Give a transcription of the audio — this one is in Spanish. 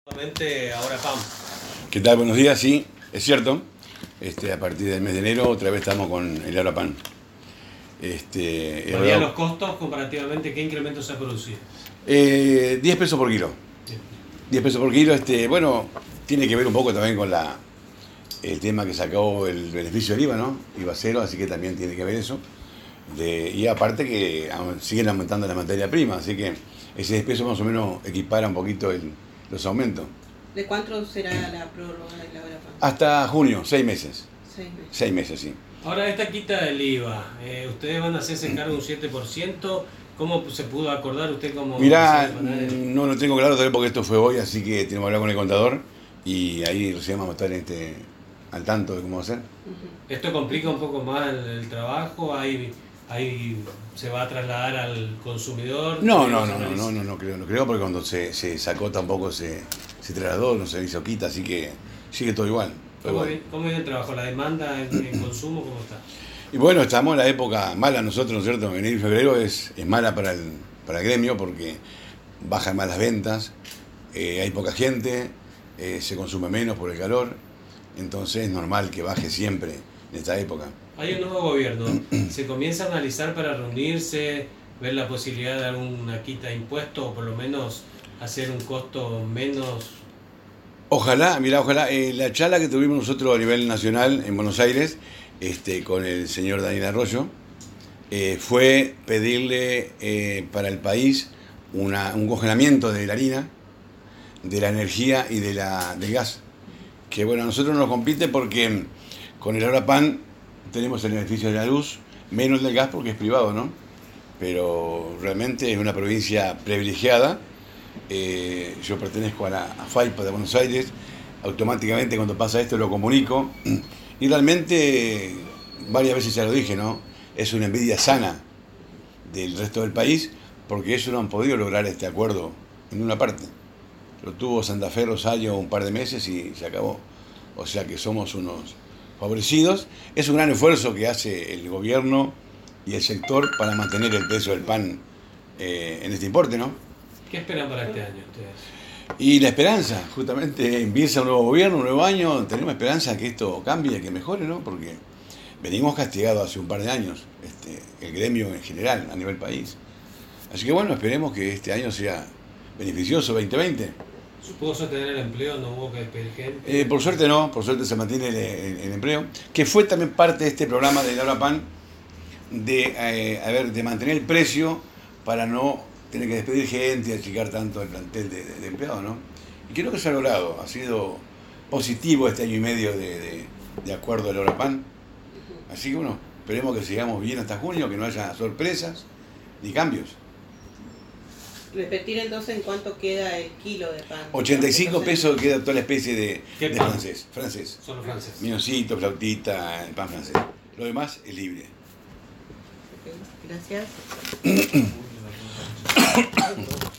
Ahora PAN. ¿Qué tal? Buenos días, sí, es cierto. A partir del mes de enero otra vez estamos con el Ahora PAN. ¿Varían los costos comparativamente? ¿Qué incremento se ha producido? 10 pesos por kilo. Sí. 10 pesos por kilo, bueno, tiene que ver un poco también con el tema que sacó el beneficio del IVA, ¿no? IVA cero, así que también tiene que ver eso. Y aparte que siguen aumentando la materia prima, así que ese 10 pesos más o menos equipara un poquito los aumentos. ¿De cuánto será la prórroga de la Ahora PAN? Hasta junio, 6 meses. 6 meses. 6 meses, sí. Ahora, esta quita del IVA, ustedes van a hacerse cargo de un 7%. ¿Cómo se pudo acordar usted como...? Mirá, no lo tengo claro todavía porque esto fue hoy, así que tenemos que hablar con el contador y ahí recién vamos a estar al tanto de cómo va a ser. ¿Esto complica un poco más el trabajo? ¿Ahí se va a trasladar al consumidor? No creo porque cuando se sacó tampoco se trasladó, no se hizo quita, así que sigue todo igual. ¿Cómo viene el trabajo? ¿La demanda en consumo cómo está? Y bueno, estamos en la época mala nosotros, ¿no es cierto? Enero y febrero es mala para el gremio porque bajan más las ventas, hay poca gente, se consume menos por el calor, entonces es normal que baje siempre en esta época. Hay un nuevo gobierno, ¿se comienza a analizar para reunirse, ver la posibilidad de alguna quita de impuestos o por lo menos hacer un costo menos? Ojalá, ojalá, la charla que tuvimos nosotros a nivel nacional en Buenos Aires, con el señor Daniel Arroyo, fue pedirle para el país un congelamiento de la harina, de la energía y del gas. Que bueno, a nosotros nos compite porque con el Ahora PAN tenemos el beneficio de la luz, menos del gas porque es privado, ¿no? Pero realmente es una provincia privilegiada. Yo pertenezco a FAIPA de Buenos Aires, automáticamente cuando pasa esto lo comunico y realmente varias veces ya lo dije, ¿no? Es una envidia sana del resto del país porque ellos no han podido lograr este acuerdo en una parte. Lo tuvo Santa Fe, Rosario un par de meses y se acabó. O sea que somos unos favorecidos. Es un gran esfuerzo que hace el gobierno y el sector para mantener el precio del pan en este importe, ¿no? ¿Qué esperan para este año ustedes? Y la esperanza, justamente empieza un nuevo gobierno, un nuevo año, tenemos esperanza que esto cambie, que mejore, ¿no? Porque venimos castigados hace un par de años, el gremio en general, a nivel país. Así que bueno, esperemos que este año sea beneficioso, 2020. ¿Pudo sostener el empleo? ¿No hubo que despedir gente? Por suerte no, por suerte se mantiene el empleo, que fue también parte de este programa de Ahora PAN, de mantener el precio para no tener que despedir gente y achicar tanto el plantel de empleados, ¿no? Y creo que se ha logrado, ha sido positivo este año y medio de acuerdo del Ahora PAN. Así que bueno, esperemos que sigamos bien hasta junio, que no haya sorpresas ni cambios. Repetir entonces en cuánto queda el kilo de pan. 85 pesos queda toda la especie de pan? francés. Solo francés. Mioncito, flautita, el pan francés. Lo demás es libre. Okay, gracias.